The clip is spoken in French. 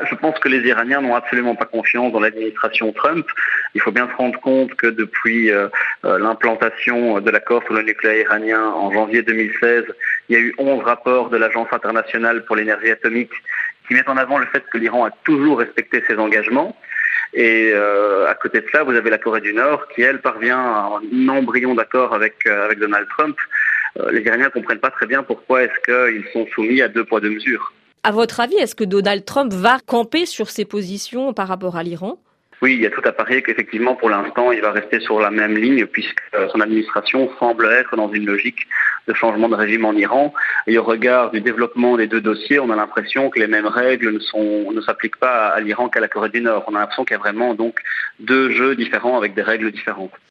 je pense que les Iraniens n'ont absolument pas confiance dans l'administration Trump. Il faut bien se rendre compte que depuis l'implantation de l'accord sur le nucléaire iranien en janvier 2016, il y a eu 11 rapports de l'Agence internationale pour l'énergie atomique qui mettent en avant le fait que l'Iran a toujours respecté ses engagements. Et à côté de ça, vous avez la Corée du Nord qui, elle, parvient à un embryon d'accord avec Donald Trump. Les Iraniens ne comprennent pas très bien pourquoi est-ce qu'ils sont soumis à 2 poids 2 mesures. À votre avis, est-ce que Donald Trump va camper sur ses positions par rapport à l'Iran ? Oui, il y a tout à parier qu'effectivement, pour l'instant, il va rester sur la même ligne puisque son administration semble être dans une logique de changement de régime en Iran. Et au regard du développement des 2 dossiers, on a l'impression que les mêmes règles ne s'appliquent pas à l'Iran qu'à la Corée du Nord. On a l'impression qu'il y a vraiment donc 2 jeux différents avec des règles différentes.